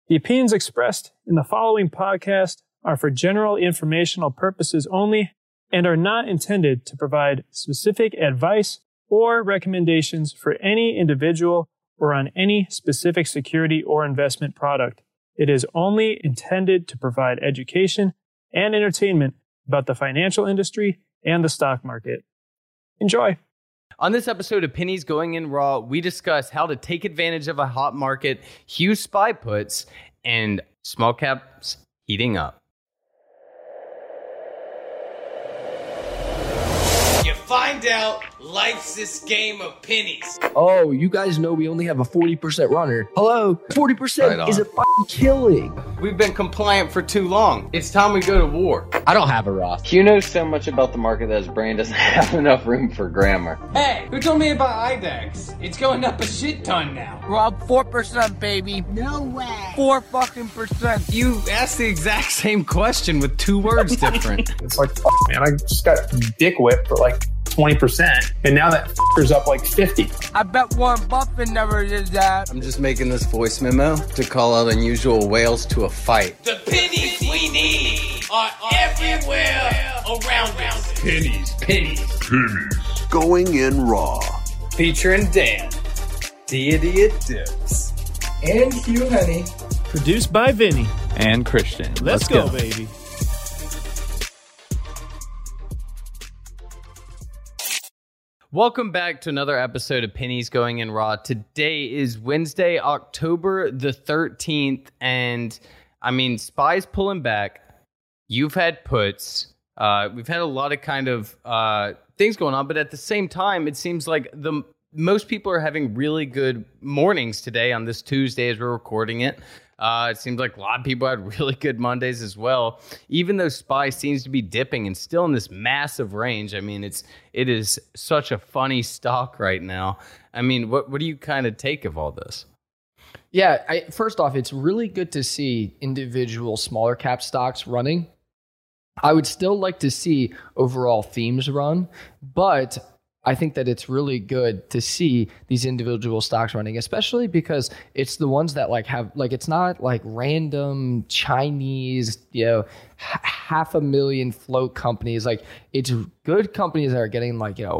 The opinions expressed in the following podcast are for general informational purposes only and are not intended to provide specific advice or recommendations for any individual or on any specific security or investment product. It is only intended to provide education and entertainment about the financial industry and the stock market. Enjoy. On this episode of Pennies Going In Raw, we discuss how to take advantage of a hot market, huge SPY puts, and small caps heating up. You find out life's this game of pennies. Oh, you guys know we only have a 40% runner. Hello? 40% Right is a fucking killing. We've been compliant for too long. It's time we go to war. I don't have a Roth. Q knows so much about the market that his brain doesn't have enough room for grammar. Hey, who told me about IDEX? It's going up a shit ton now. Rob, 4%, baby. No way. 4 fucking percent. You asked the exact same question with two words different. It's like, fuck, man, I just got dick whipped for like 20%, and now that f***er's up like 50. I bet Warren Buffett never did that. I'm just making this voice memo to call out unusual whales to a fight. The pennies we need are everywhere around us. Pennies. Going in raw. Featuring Dan, the Idiot Dips, And Hugh Henny. Produced by Vinny. And Christian. Let's go, baby. Welcome back to another episode of Pennies Going In Raw. Today is Wednesday, October the 13th, and I mean, SPY's pulling back. You've had puts. We've had a lot of kind of things going on, but at the same time, it seems like most people are having really good mornings today on this Tuesday as we're recording it. It seems like a lot of people had really good Mondays as well, even though SPY seems to be dipping and still in this massive range. I mean, it is such a funny stock right now. I mean, what do you kind of take of all this? Yeah, first off, it's really good to see individual smaller cap stocks running. I would still like to see overall themes run, but I think that it's really good to see these individual stocks running, especially because it's the ones that it's not like random Chinese, half a million float companies. Like, it's good companies that are getting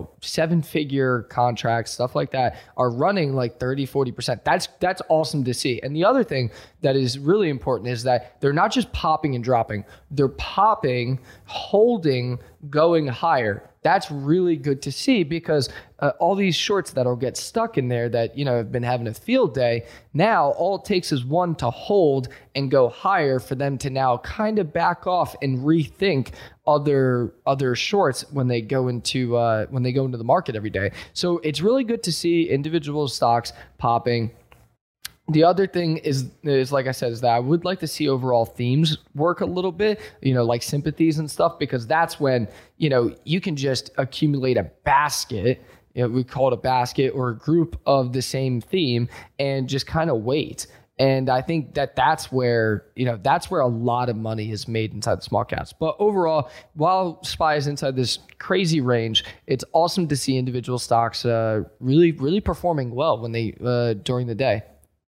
7-figure contracts, stuff like that, are running like 30-40%. That's awesome to see. And the other thing that is really important is that they're not just popping and dropping. They're popping, holding, going higher. That's really good to see because all these shorts that'll get stuck in there that, have been having a field day, now all it takes is one to hold and go higher for them to now kind of back off and rethink other shorts when they go into the market every day. So it's really good to see individual stocks popping. The other thing is like I said, is that I would like to see overall themes work a little bit, like sympathies and stuff, because that's when, you can just accumulate a basket, we call it a basket or a group of the same theme and just kind of wait. And I think that's where a lot of money is made inside the small caps. But overall, while SPY is inside this crazy range, it's awesome to see individual stocks really, really performing well when they during the day.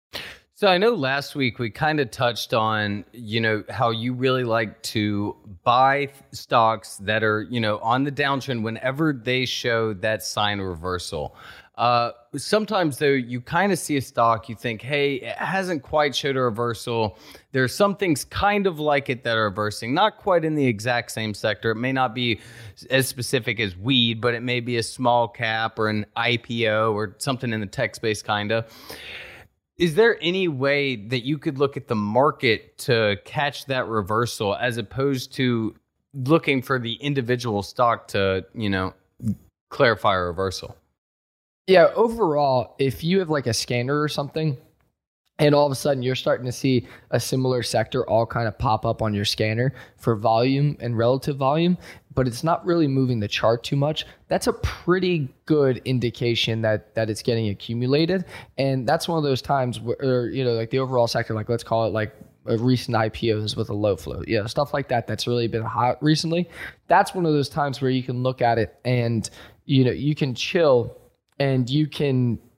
So I know last week we kind of touched on, how you really like to buy stocks that are, on the downtrend whenever they show that sign of reversal. Sometimes, though, you kind of see a stock, you think, hey, it hasn't quite showed a reversal. There are some things kind of like it that are reversing, not quite in the exact same sector. It may not be as specific as weed, but it may be a small cap or an IPO or something in the tech space, kind of. Is there any way that you could look at the market to catch that reversal as opposed to looking for the individual stock to, clarify a reversal? Yeah, overall, if you have like a scanner or something, and all of a sudden you're starting to see a similar sector all kind of pop up on your scanner for volume and relative volume, but it's not really moving the chart too much, that's a pretty good indication that it's getting accumulated. And that's one of those times where, like the overall sector, like let's call it like recent IPOs with a low float, stuff like that that's really been hot recently. That's one of those times where you can look at it and, you can chill and you can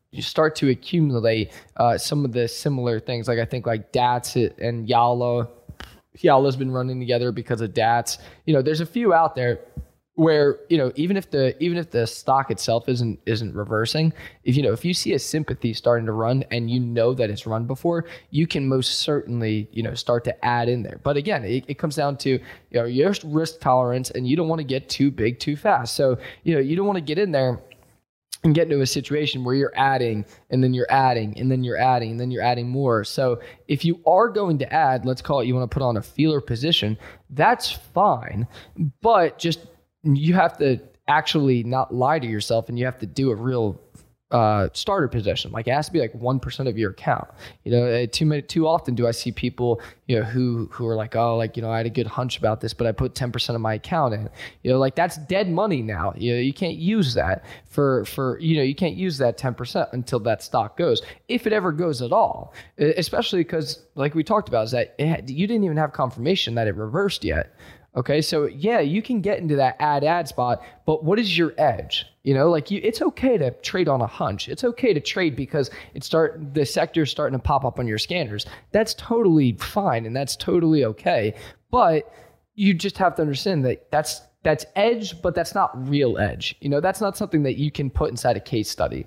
start to accumulate some of the similar things. Like I think like DATS and Yala's been running together because of DATS. There's a few out there where, even if the stock itself isn't reversing, if you see a sympathy starting to run and that it's run before, you can most certainly, start to add in there. But again, it comes down to, your risk tolerance, and you don't want to get too big too fast. So, you don't want to get in there and get into a situation where you're adding and then you're adding and then you're adding and then you're adding more. So if you are going to add, let's call it, you want to put on a feeler position, that's fine. But just, you have to actually not lie to yourself, and you have to do a real starter position. Like it has to be like 1% of your account. Too often do I see people, who are like, oh, like, I had a good hunch about this, but I put 10% of my account in. Like that's dead money now. You can't use that for you can't use that 10% until that stock goes, if it ever goes at all. Especially because, like we talked about, is that you didn't even have confirmation that it reversed yet. Okay, so yeah, you can get into that add spot, but what is your edge? It's okay to trade on a hunch. It's okay to trade because the sector's starting to pop up on your scanners. That's totally fine, and that's totally okay. But you just have to understand that that's edge, but that's not real edge. That's not something that you can put inside a case study.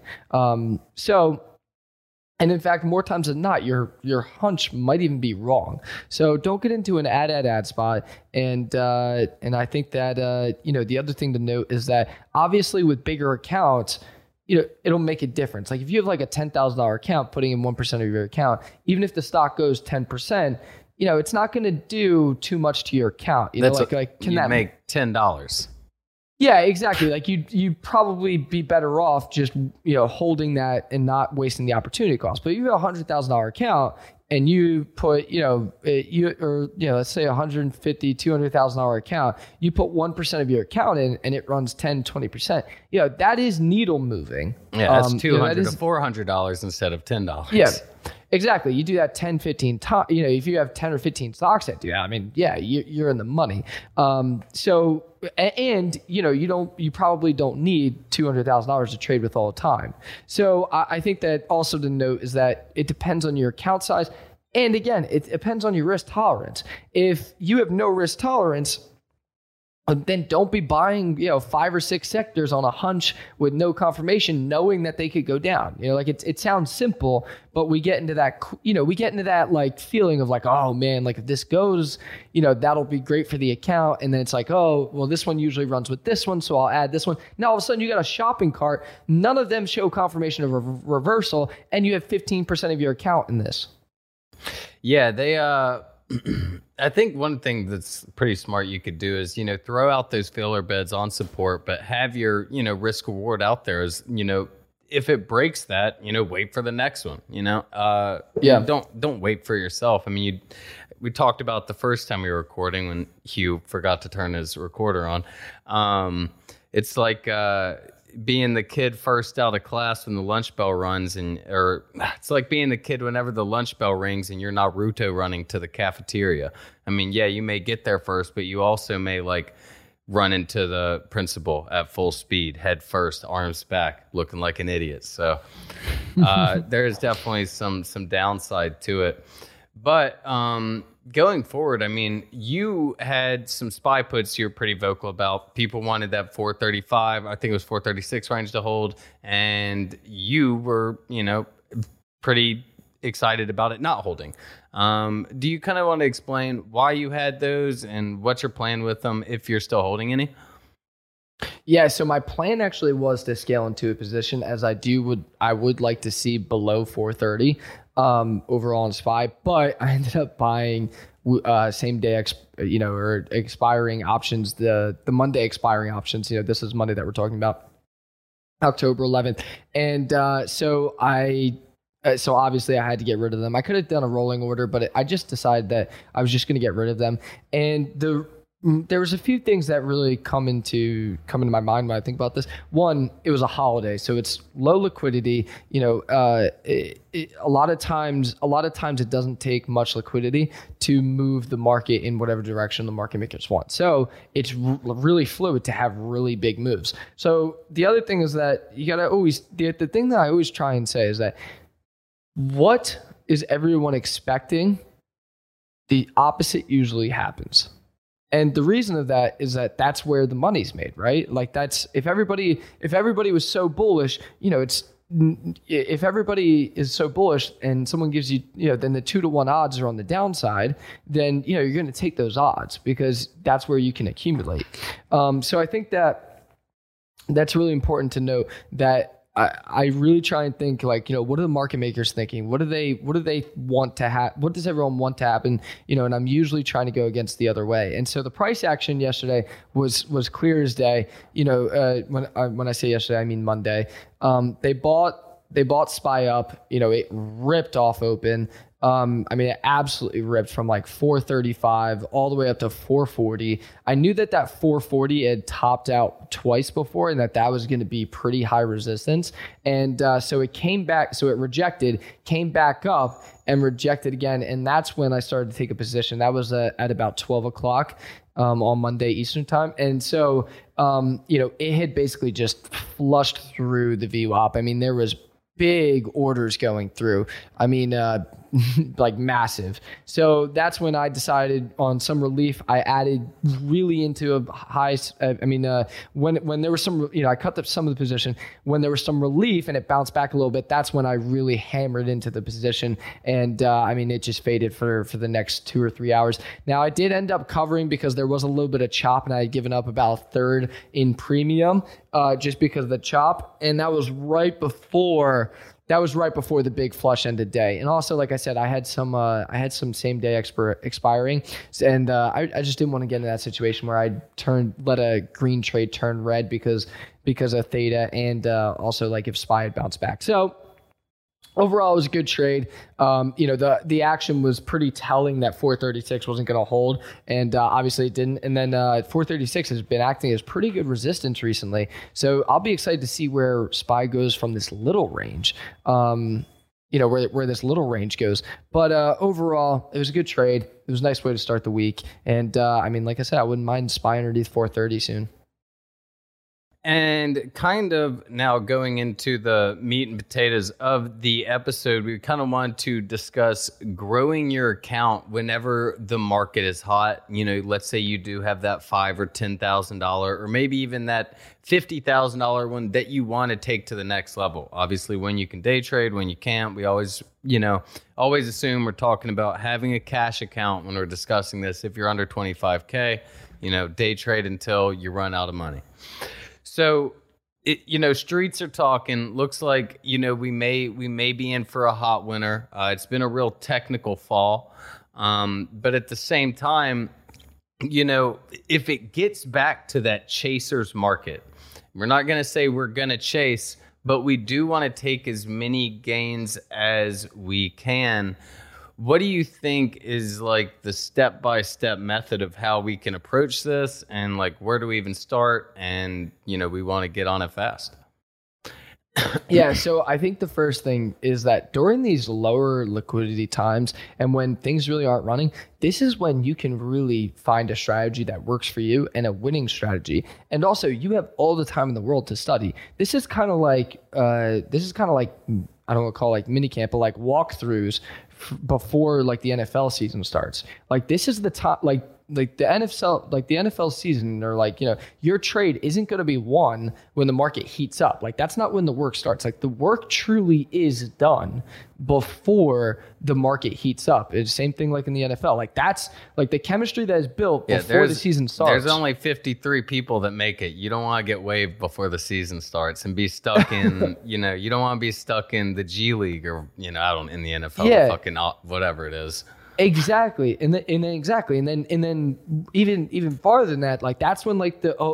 And in fact, more times than not, your hunch might even be wrong. So don't get into an add spot. And I think that the other thing to note is that obviously with bigger accounts, it'll make a difference. Like if you have like a $10,000 account, putting in 1% of your account, even if the stock goes 10%, it's not going to do too much to your account. Can that make $10? Yeah, exactly. Like you'd probably be better off just, holding that and not wasting the opportunity cost. But if you have a $100,000 account and you put, let's say $150,000, $200,000 account, you put 1% of your account in and it runs 10, 20%. That is needle moving. Yeah, that's $200 to $400 instead of $10. Yeah. Exactly. You do that 10, 15 times, if you have 10 or 15 stocks that do that, I mean, yeah, you're in the money. You probably don't need $200,000 to trade with all the time. So I think that also to note is that it depends on your account size. And again, it depends on your risk tolerance. If you have no risk tolerance, then don't be buying, 5 or 6 sectors on a hunch with no confirmation, knowing that they could go down. It sounds simple, but we get into that, like feeling of like, oh man, like if this goes, that'll be great for the account. And then it's like, oh, well, this one usually runs with this one, so I'll add this one. Now all of a sudden you got a shopping cart. None of them show confirmation of a reversal, and you have 15% of your account in this. Yeah, they I think one thing that's pretty smart you could do is, throw out those filler beds on support, but have your, risk reward out there as, if it breaks that, wait for the next one, don't wait for yourself. I mean, we talked about the first time we were recording when Hugh forgot to turn his recorder on. It's like, being the kid first out of class when the lunch bell runs, or it's like being the kid whenever the lunch bell rings and you're Naruto running to the cafeteria. I mean, yeah, you may get there first, but you also may like run into the principal at full speed, head first, arms back, looking like an idiot. So there's definitely some downside to it. But going forward, I mean, you had some SPY puts you were pretty vocal about. People wanted that 435, I think it was 436 range to hold, and you were, pretty excited about it not holding. Do you kind of want to explain why you had those and what's your plan with them if you're still holding any? Yeah, so my plan actually was to scale into a position as I would like to see below 430 overall in SPY, but I ended up buying same day or expiring options, the Monday expiring options. This is Monday that we're talking about, October 11th, and so obviously I had to get rid of them. I could have done a rolling order, but I just decided that I was just going to get rid of them. And There was a few things that really come into my mind when I think about this. One, it was a holiday, so it's low liquidity. A lot of times it doesn't take much liquidity to move the market in whatever direction the market makers want. So it's really fluid to have really big moves. So the other thing is that you gotta always the thing that I always try and say is that what is everyone expecting? The opposite usually happens. And the reason of that is that that's where the money's made, right? Like that's if everybody was so bullish, if everybody is so bullish and someone gives you, then the 2-to-1 odds are on the downside, then you're going to take those odds because that's where you can accumulate. So I think that's really important to note that. I really try and think like, what are the market makers thinking? What do they want to have? What does everyone want to happen? And I'm usually trying to go against the other way. And so the price action yesterday was clear as day. When I say yesterday, I mean Monday. They bought SPY up. It ripped off open. It absolutely ripped from like 435 all the way up to 440. I knew that 440 had topped out twice before and that was going to be pretty high resistance. And so it came back. So it rejected, came back up and rejected again. And that's when I started to take a position. That was at about 12 o'clock on Monday Eastern time. And so, it had basically just flushed through the VWAP. There was big orders going through. Like massive. So that's when I decided on some relief. I added really into a high. When there was some, I cut up some of the position. When there was some relief and it bounced back a little bit, that's when I really hammered into the position. And it just faded for the next 2 or 3 hours. Now I did end up covering because there was a little bit of chop and I had given up about a third in premium just because of the chop. And that was right before the big flush ended day. And also, like I said, I had some same day expiring. And I just didn't want to get into that situation where I let a green trade turn red because of theta and also like if SPY had bounced back. So overall, it was a good trade. The action was pretty telling that 436 wasn't going to hold, and obviously it didn't. And then 436 has been acting as pretty good resistance recently. So I'll be excited to see where SPY goes from this little range. Where this little range goes. But overall, it was a good trade. It was a nice way to start the week. And like I said, I wouldn't mind SPY underneath 430 soon. And kind of now going into the meat and potatoes of the episode, we kind of want to discuss growing your account whenever the market is hot. Let's say you do have that $5,000 or $10,000 or maybe even that $50,000 one that you want to take to the next level. Obviously, when you can day trade, when you can't, we always assume we're talking about having a cash account when we're discussing this. If you're under 25K, day trade until you run out of money. So, streets are talking. Looks like, we may be in for a hot winter. It's been a real technical fall. But at the same time, if it gets back to that chaser's market, we're not going to say we're going to chase, but we do want to take as many gains as we can. What do you think is like the step-by-step method of how we can approach this, and like where do we even start? And we want to get on it fast. Yeah, so I think the first thing is that during these lower liquidity times and when things really aren't running, this is when you can really find a strategy that works for you and a winning strategy. And also, you have all the time in the world to study. This is kind of like I don't want to call it like mini camp, but like walkthroughs before like the NFL season starts. Like this is the top, like the NFL season, or your trade isn't going to be won when the market heats up. Like that's not when the work starts. Like the work truly is done before the market heats up. It's the same thing like in the NFL. Like that's like the chemistry that is built before the season starts. There's only 53 people that make it. You don't want to get waived before the season starts and be stuck in, you don't want to be stuck in the G League or, in the NFL, fucking whatever it is. Exactly. And then even farther than that, like that's when like the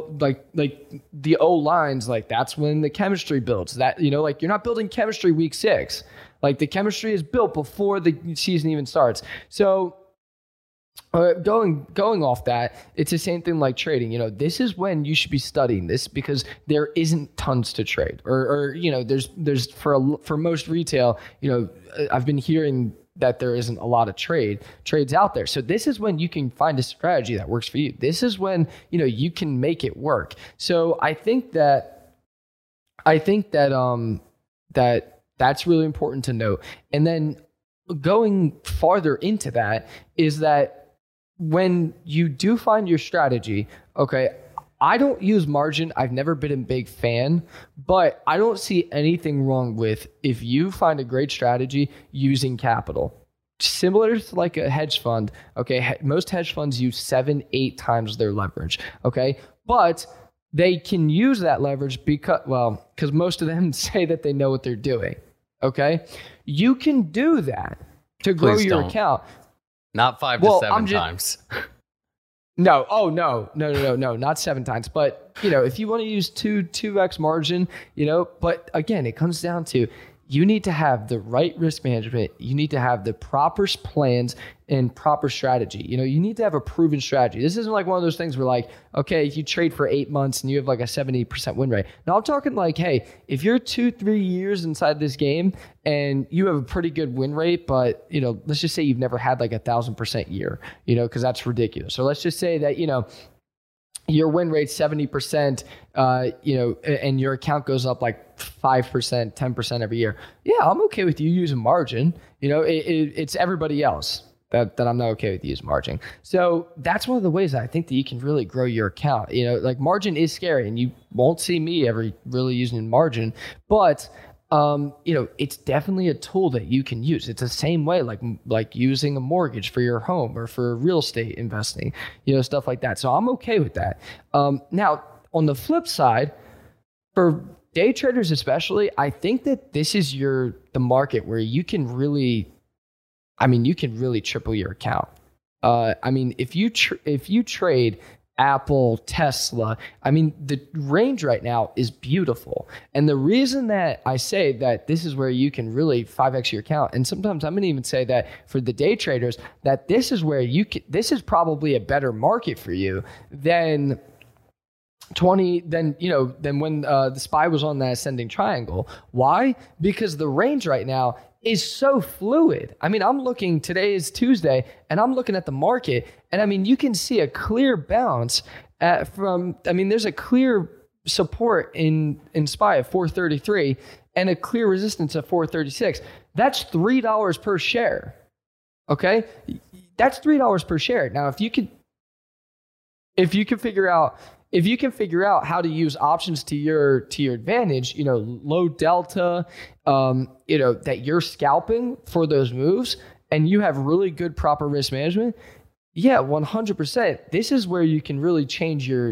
O lines, like that's when the chemistry builds. That like you're not building chemistry week 6. Like the chemistry is built before the season even starts. So Going off that, it's the same thing like trading. This is when you should be studying this because there isn't tons to trade, or there's for most retail. I've been hearing that there isn't a lot of trades out there. So this is when you can find a strategy that works for you. This is when you can make it work. So I think that that's really important to note. And then going farther into that is that when you do find your strategy, okay, I don't use margin. I've never been a big fan, but I don't see anything wrong with if you find a great strategy using capital. Similar to like a hedge fund, okay, most hedge funds use 7-8 times their leverage, okay? But they can use that leverage because most of them say that they know what they're doing, okay? You can do that to grow your account. Not 5 to 7 times. No, not 7 times. But, if you want to use 2x margin, but again, it comes down to you need to have the right risk management. You need to have the proper plans and proper strategy. You need to have a proven strategy. This isn't like one of those things where like, okay, if you trade for 8 months and you have like a 70% win rate. Now I'm talking like, hey, if you're 2-3 years inside this game and you have a pretty good win rate, but let's just say you've never had like 1,000% year, because that's ridiculous. So let's just say that, your win rate 70%, and your account goes up like 5%, 10% every year. Yeah, I'm okay with you using margin. It's everybody else that I'm not okay with using margin. So that's one of the ways that I think that you can really grow your account. Like margin is scary, and you won't see me ever really using margin, but it's definitely a tool that you can use. It's the same way, like using a mortgage for your home or for real estate investing, stuff like that. So I'm okay with that. Now, on the flip side, for day traders especially, I think that this is the market where you can really triple your account. If you trade Apple, Tesla, the range right now is beautiful. And the reason that I say that this is where you can really 5x your account, and sometimes I'm going to even say that for the day traders, that this is where this is probably a better market for you than when the SPY was on that ascending triangle. Why? Because the range right now is so fluid. I'm looking, today is Tuesday, and I'm looking at the market, and you can see a clear bounce there's a clear support in SPY at 433 and a clear resistance at 436. That's $3 per share. Okay? That's $3 per share. Now, if you can figure out how to use options to your advantage, low delta, that you're scalping for those moves, and you have really good proper risk management, yeah, 100%. This is where you can really change your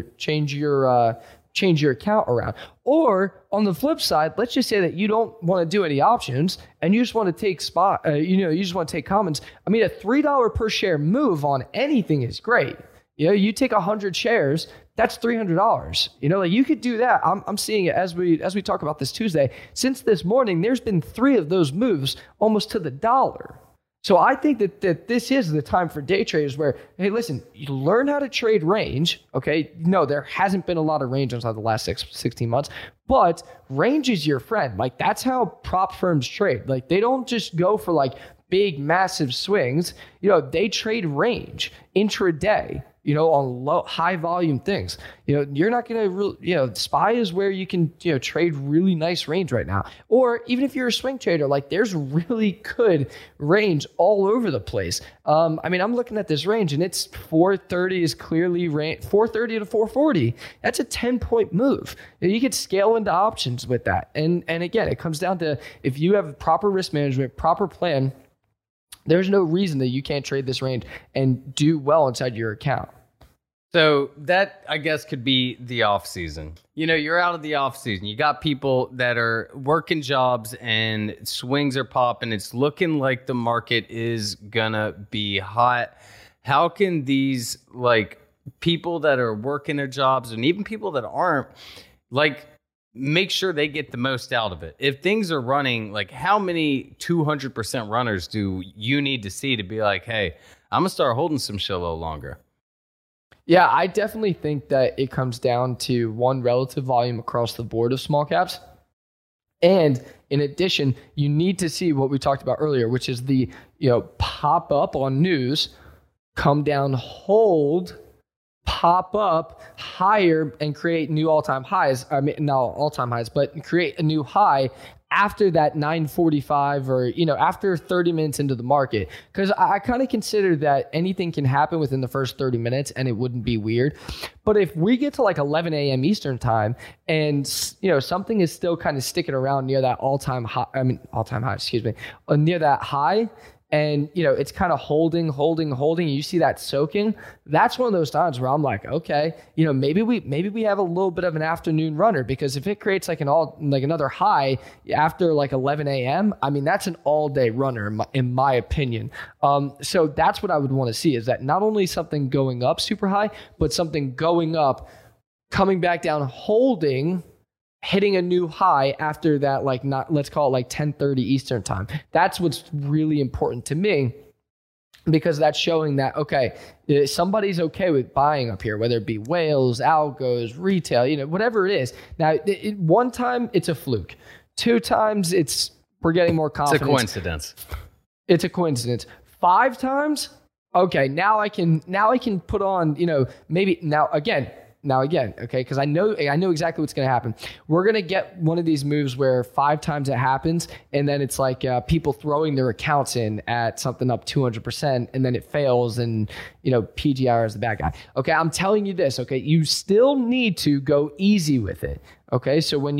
account around. Or on the flip side, let's just say that you don't want to do any options and you just want to take you just want to take commons. A $3 per share move on anything is great. You take 100 shares, that's $300. You could do that. I'm seeing it as we talk about this Tuesday. Since this morning, there's been 3 of those moves almost to the dollar. So I think that this is the time for day traders where, hey, listen, you learn how to trade range. Okay, no, there hasn't been a lot of range inside the last 16 months, but range is your friend. Like that's how prop firms trade. Like they don't just go for like big, massive swings. They trade range intraday. On high volume things. You're not going to SPY is where you can, trade really nice range right now. Or even if you're a swing trader, like there's really good range all over the place. I'm looking at this range and it's 430 is clearly 430 to 440. That's a 10-point move. You could scale into options with that. And again, it comes down to if you have proper risk management, proper plan, there's no reason that you can't trade this range and do well inside your account. So that, I guess, could be the off season. You're out of the off season. You got people that are working jobs and swings are popping. It's looking like the market is gonna be hot. How can these people that are working their jobs and even people that aren't make sure they get the most out of it. If things are running, like how many 200% runners do you need to see to be like, hey, I'm going to start holding some shit a little longer? Yeah, I definitely think that it comes down to one, relative volume across the board of small caps. And in addition, you need to see what we talked about earlier, which is the, pop up on news, come down, hold, pop up higher and create new all-time highs. I mean, not all-time highs, but create a new high after that 9:45 or, after 30 minutes into the market. Because I kind of consider that anything can happen within the first 30 minutes and it wouldn't be weird. But if we get to like 11 a.m. Eastern time and, something is still kind of sticking around near that all-time high, near that high, and, it's kind of holding, you see that soaking, that's one of those times where I'm like, okay, maybe we have a little bit of an afternoon runner, because if it creates like another high after like 11 a.m., I mean, that's an all day runner in my opinion. So that's what I would want to see, is that not only something going up super high, but something going up, coming back down, holding, hitting a new high after that, let's call it like 10:30 Eastern time. That's what's really important to me, because that's showing that, okay, somebody's okay with buying up here, whether it be whales, algos, retail, whatever it is. Now, one time it's a fluke. 2 times we're getting more confidence. It's a coincidence. It's a coincidence. 5 times, okay, now I can put on, maybe now again, okay, because I know exactly what's going to happen. We're going to get one of these moves where 5 times it happens, and then it's like people throwing their accounts in at something up 200%, and then it fails, and PGR is the bad guy. Okay, I'm telling you this. Okay, you still need to go easy with it. Okay, so when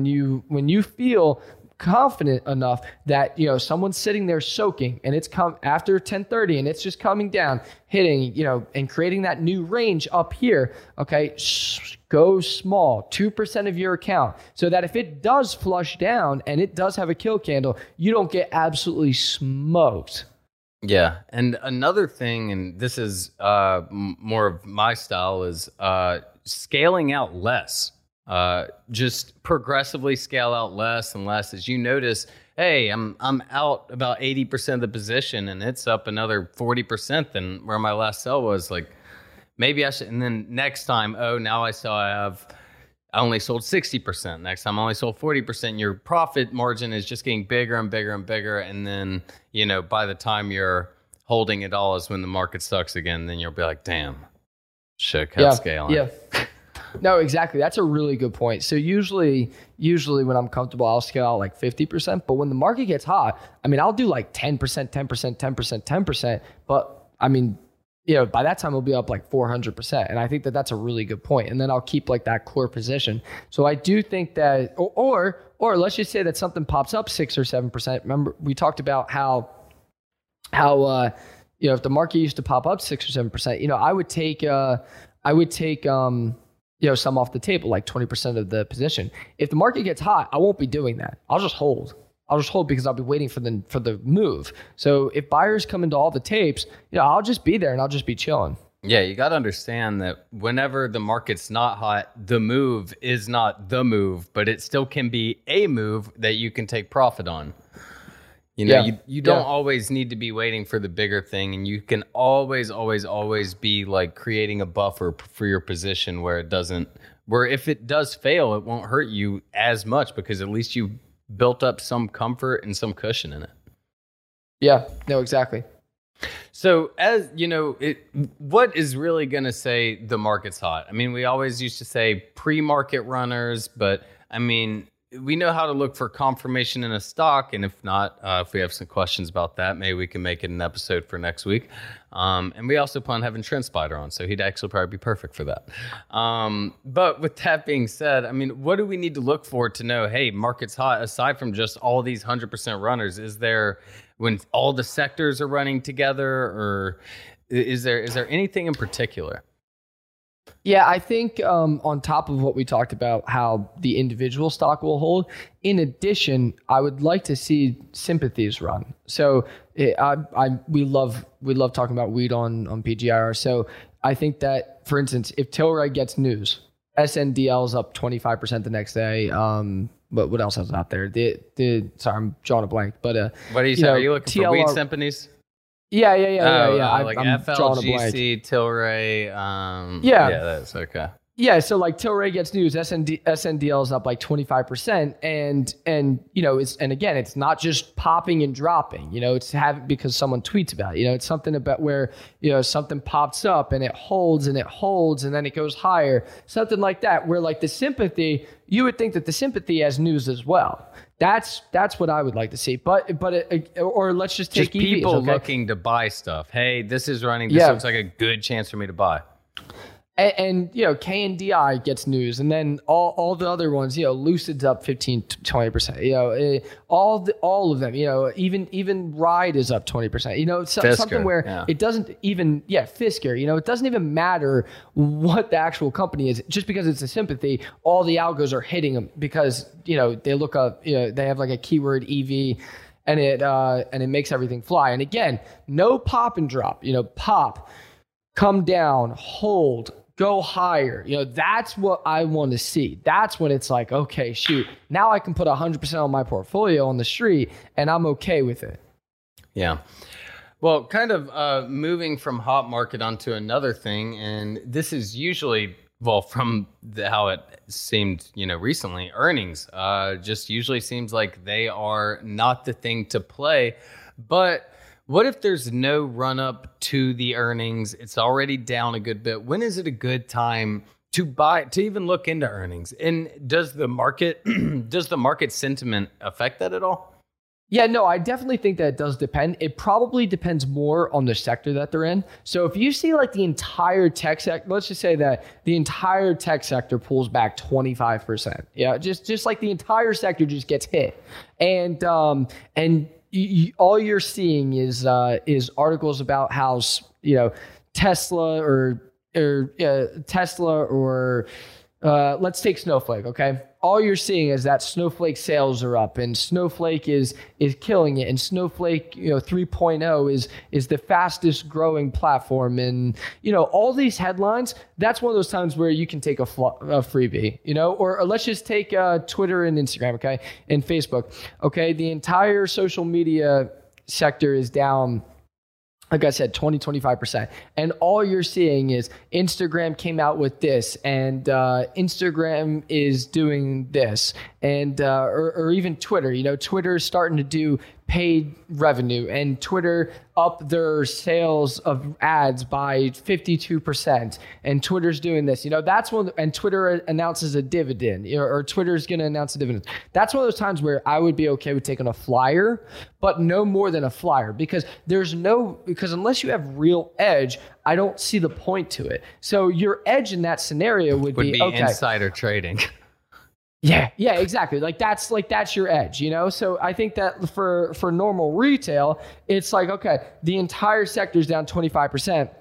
you feel confident enough that someone's sitting there soaking and it's come after 10:30 and it's just coming down, hitting, and creating that new range up here, okay, go small, 2% of your account, so that if it does flush down and it does have a kill candle, you don't get absolutely smoked. Yeah, and another thing, and this is more of my style, is scaling out less. Just progressively scale out less and less as you notice, hey, I'm out about 80% of the position and it's up another 40% than where my last sell was. Like, maybe I should, and then next time, now I only sold 60%. Next time I only sold 40%. Your profit margin is just getting bigger and bigger and bigger. And then, by the time you're holding it all is when the market sucks again, then you'll be like, damn, should cut scaling. Yeah. No, exactly. That's a really good point. So usually when I'm comfortable, I'll scale out like 50%. But when the market gets hot, I mean, I'll do like 10%, 10%, 10%, 10%. But I mean, by that time it'll be up like 400%. And I think that that's a really good point. And then I'll keep like that core position. So I do think that, or let's just say that something pops up 6 or 7%. Remember, we talked about how if the market used to pop up 6 or 7%, I would take some off the table, like 20% of the position. If the market gets hot, I won't be doing that. I'll just hold because I'll be waiting for the move. So if buyers come into all the tapes, I'll just be there and I'll just be chilling. Yeah, you got to understand that whenever the market's not hot, the move is not the move, but it still can be a move that you can take profit on. You don't always need to be waiting for the bigger thing, and you can always be like creating a buffer for your position where if it does fail, it won't hurt you as much because at least you built up some comfort and some cushion in it. Yeah, no, exactly. So as what is really going to say the market's hot? I mean, we always used to say pre-market runners, but I mean, we know how to look for confirmation in a stock, and if not, if we have some questions about that, maybe we can make it an episode for next week. And we also plan on having Trend Spider on, so he'd actually probably be perfect for that. But with that being said, I mean, what do we need to look for to know, hey, market's hot, aside from just all these 100% runners? Is there, when all the sectors are running together, or is there anything in particular? Yeah, I think on top of what we talked about, how the individual stock will hold, in addition, I would like to see sympathies run. So we love talking about weed on PGR. So I think that, for instance, if Tilray gets news, SNDL is up 25% the next day. But what else is out there? Sorry, I'm drawing a blank. But what are you saying? Are you looking for weed companies? Yeah. Like I'm FLGC, Tilray. Yeah, that's okay. Yeah, so like Tilray gets news, SNDL is up like 25%, and again, it's not just popping and dropping, it's because someone tweets about it, it's something about where something pops up and it holds and then it goes higher, something like that. Where like the sympathy, you would think that the sympathy has news as well. That's what I would like to see, or let's just take EVs, people looking to buy stuff. Hey, this is running. This looks like a good chance for me to buy. And KNDI gets news, and then all the other ones, Lucid's up 15-20%. All of them, even Ride is up 20%. Something where it doesn't even Fisker. It doesn't even matter what the actual company is, just because it's a sympathy. All the algos are hitting them because they look up. They have like a keyword EV. And it makes everything fly. And again, no pop and drop. Pop, come down, hold, go higher. That's what I want to see. That's when it's like, okay, shoot, now I can put 100% on my portfolio on the street and I'm okay with it. Yeah. Well, kind of moving from hot market onto another thing, and this is usually, from how it seemed, recently, earnings just usually seems like they are not the thing to play. But what if there's no run up to the earnings? It's already down a good bit. When is it a good time to buy, to even look into earnings? And does the market sentiment affect that at all? Yeah, no, I definitely think that it does depend. It probably depends more on the sector that they're in. So if you see like the entire tech sector, let's just say that the entire tech sector pulls back 25%. Yeah, just like the entire sector just gets hit. And all you're seeing is articles about how Tesla or let's take Snowflake, okay? All you're seeing is that Snowflake sales are up, and Snowflake is killing it, and Snowflake 3.0 is the fastest growing platform, and all these headlines. That's one of those times where you can take a freebie, or let's just take Twitter and Instagram, okay, and Facebook, okay. The entire social media sector is down, like I said, 20-25%. And all you're seeing is Instagram came out with this, and Instagram is doing this, and or even Twitter. Twitter is starting to do paid revenue, and Twitter upped their sales of ads by 52%, and Twitter's doing this. That's when, and Twitter announces a dividend, or Twitter's going to announce a dividend. That's one of those times where I would be okay with taking a flyer, but no more than a flyer, because unless you have real edge, I don't see the point to it. So your edge in that scenario would be okay. Insider trading. Yeah, exactly. That's your edge, So I think that for normal retail, it's like, okay, the entire sector is down 25%.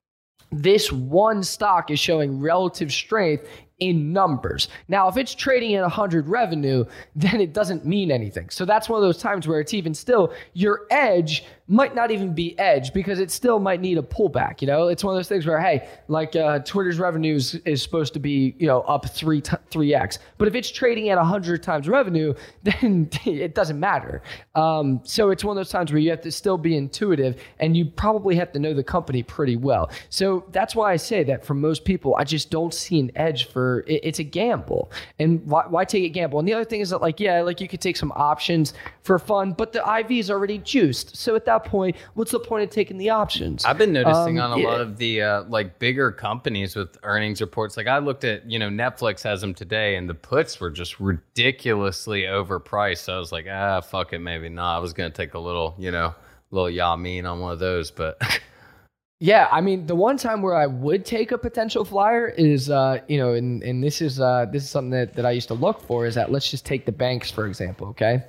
This one stock is showing relative strength in numbers. Now, if it's trading at 100 revenue, then it doesn't mean anything. So that's one of those times where it's even still, your edge might not even be edge, because it still might need a pullback. It's one of those things where, hey, like Twitter's revenues is supposed to be, up 3x. But if it's trading at 100 times revenue, then it doesn't matter. So it's one of those times where you have to still be intuitive, and you probably have to know the company pretty well. So that's why I say that for most people, I just don't see an edge for it. It's a gamble. And why take a gamble? And the other thing is that you could take some options for fun, but the IV is already juiced. So at that point, what's the point of taking the options? I've been noticing on a lot of the bigger companies with earnings reports. Like I looked at, Netflix has them today, and the puts were just ridiculously overpriced. So I was like, fuck it, maybe not. I was going to take a little Yamin on one of those, but yeah, I mean, the one time where I would take a potential flyer is, and this is something that I used to look for, is that let's just take the banks, for example, okay?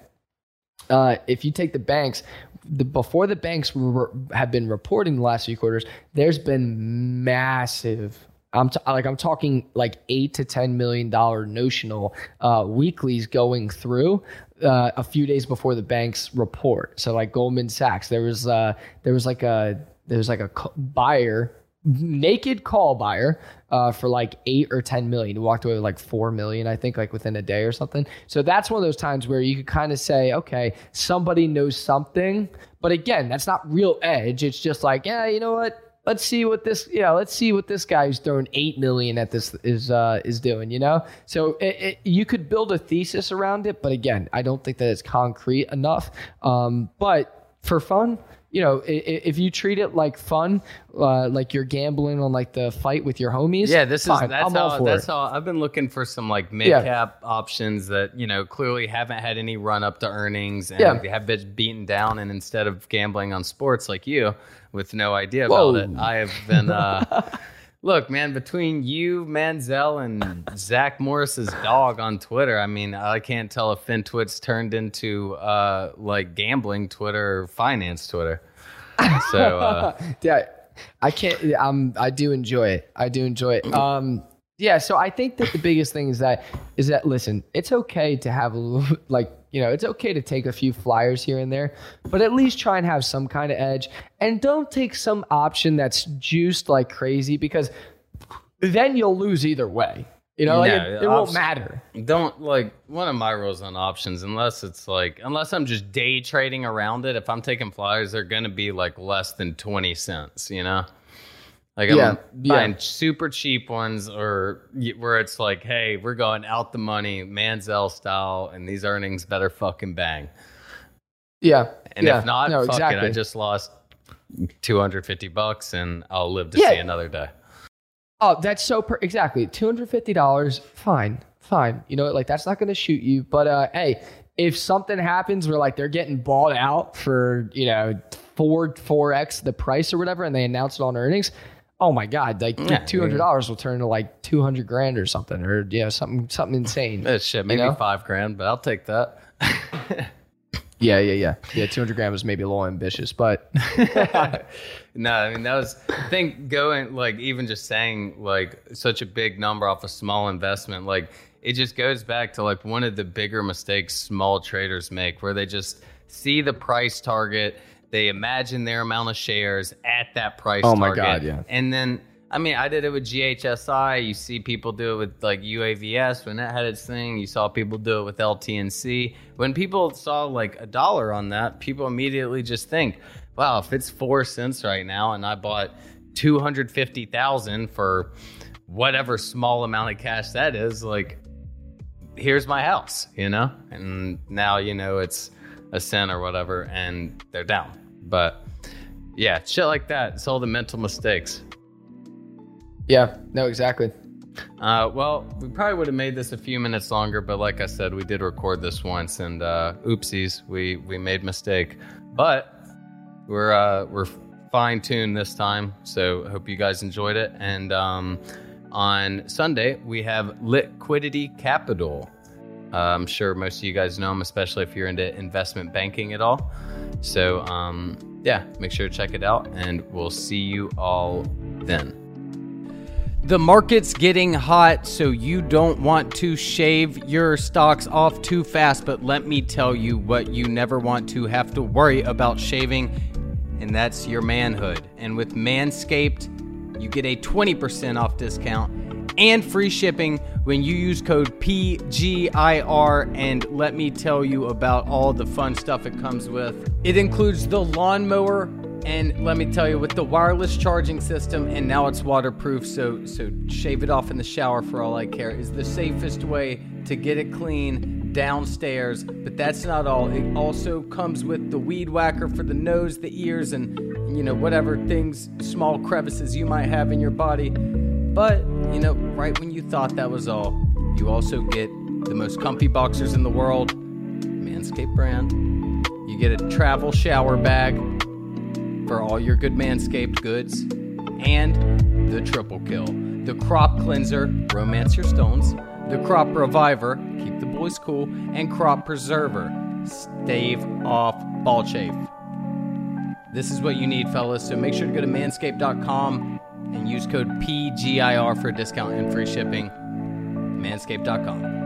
If you take the banks, before the banks have been reporting the last few quarters, there's been massive, I'm talking like $8 to $10 million notional weeklies going through a few days before the banks report. So like Goldman Sachs, there was like a buyer naked call buyer for like 8 or 10 million. He walked away with like 4 million, I think, like within a day or something. So that's one of those times where you could kind of say, okay, somebody knows something. But again, that's not real edge. It's just like, yeah, you know what? Let's see what this guy who's throwing 8 million at this is doing, you know? So you could build a thesis around it, but again, I don't think that it's concrete enough. But for fun, you know, if you treat it like fun, like you're gambling on like the fight with your homies. Yeah, that's how I've been looking for some like mid cap options that, you know, clearly haven't had any run up to earnings and have been beaten down. And instead of gambling on sports like you with no idea about it, I have been, look, man, between you, Manziel, and Zach Morris's dog on Twitter, I mean, I can't tell if FinTwit's turned into like gambling Twitter or finance Twitter. So yeah, I can't. I do enjoy it. Yeah. So I think that the biggest thing is that listen, it's okay to have a little like. You know, it's okay to take a few flyers here and there, but at least try and have some kind of edge. And don't take some option that's juiced like crazy, because then you'll lose either way. You know, like it won't matter. Don't, like, one of my rules on options, unless I'm just day trading around it, if I'm taking flyers, they're going to be like less than 20 cents, you know? Like, I'm buying super cheap ones, or where it's like, hey, we're going out the money, Manziel style, and these earnings better fucking bang. Yeah. And if not, fuck it. I just lost $250 and I'll live to see another day. Oh, that's so exactly. $250, fine. You know, like, that's not going to shoot you. But hey, if something happens where like they're getting bought out for, you know, 4x the price or whatever, and they announce it on earnings, oh my God, like $200 will turn into like 200 grand or something, or something insane. Shit, maybe $5,000, but I'll take that. Yeah. 200 grand was maybe a little ambitious, but no, I mean, that was, I think, going, like, even just saying like such a big number off a small investment, like, it just goes back to like one of the bigger mistakes small traders make, where they just see the price target. They imagine their amount of shares at that price target. Oh my God, yeah. And then, I mean, I did it with GHSI. You see people do it with like UAVS when that had its thing. You saw people do it with LTNC. When people saw like $1 on that, people immediately just think, wow, if it's 4 cents right now and I bought 250,000 for whatever small amount of cash that is, like, here's my house, you know? And now, you know, it's a cent or whatever, and they're down. But yeah, shit like that. It's all the mental mistakes. Yeah, no, exactly. Well, we probably would have made this a few minutes longer, but like I said, we did record this once, and oopsies, we made mistake. But we're fine-tuned this time, so I hope you guys enjoyed it. And on Sunday, we have Liquidity Capital. I'm sure most of you guys know them, especially if you're into investment banking at all. So, yeah, make sure to check it out, and we'll see you all then. The market's getting hot, so you don't want to shave your stocks off too fast, but let me tell you what you never want to have to worry about shaving, and that's your manhood. And with Manscaped, you get a 20% off discount and free shipping when you use code PGIR, and let me tell you about all the fun stuff it comes with. It includes the lawnmower, and let me tell you, with the wireless charging system, and now it's waterproof, so shave it off in the shower for all I care, is the safest way to get it clean downstairs. But that's not all. It also comes with the weed whacker for the nose, the ears, and, you know, whatever things, small crevices you might have in your body. But, you know, right when you thought that was all, you also get the most comfy boxers in the world, Manscaped brand. You get a travel shower bag for all your good Manscaped goods, and the triple kill. The Crop Cleanser, romance your stones. The Crop Reviver, keep the boys cool. And Crop Preserver, stave off ball chafe. This is what you need, fellas, so make sure to go to manscaped.com and use code PGIR for a discount and free shipping. Manscaped.com.